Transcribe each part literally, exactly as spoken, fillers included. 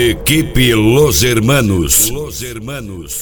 Equipe Los Hermanos. Los Hermanos.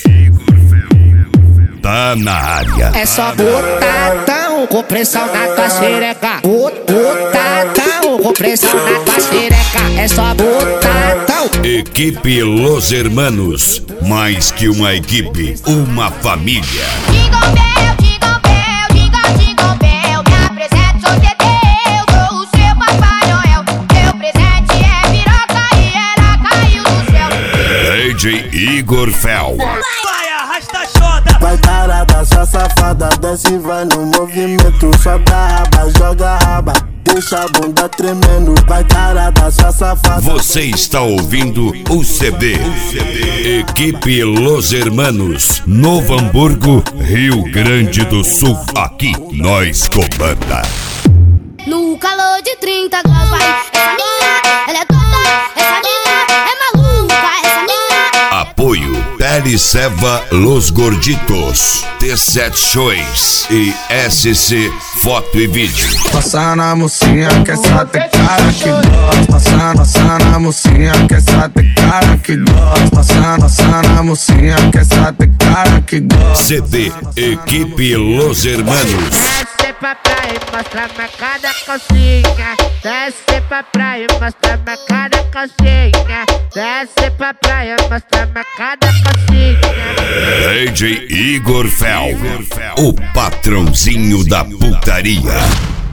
Tá na área. É só botadão com pressão na tua xereca. Botadão com pressão na tua xereca. É só botadão. Equipe Los Hermanos. Mais que uma equipe, uma família. Jingle bell, jingle bell, jingle, jingle bell. Me apresento, sou Dedê, eu sou o seu Papai Noel. Meu presente é piroca e ela caiu do céu. D J Igor Fel. Vai, arrasta a xota. Vai tarada, sua safada, desce e vai no movimento. Sobe a raba, joga a raba, deixa a bunda tremendo. Vai tarada, sua safada. Você está ouvindo o C D. Equipe Los Hermanos, Novo Hamburgo, Rio Grande do Sul. Aqui nós comanda. No calor de trinta graus, vai. Essa mina, ela é toda. Essa mina é maluca. Essa mina. Apoio Pele Seva Los Gorditos, T sete Shows e S C Foto e Vídeo. Passa na mocinha que essa tem cara que gosta. Passa, passa na mocinha que essa tem cara que gosta. Passa, passa na mocinha que essa tem cara que gosta. C D Equipe Los Hermanos. Desce pra praia e mostra na cada calcinha. Desce pra praia e mostra na cada calcinha. Desce pra praia e mostra na cada calcinha. D J Igor Fel, o patrãozinho da putaria.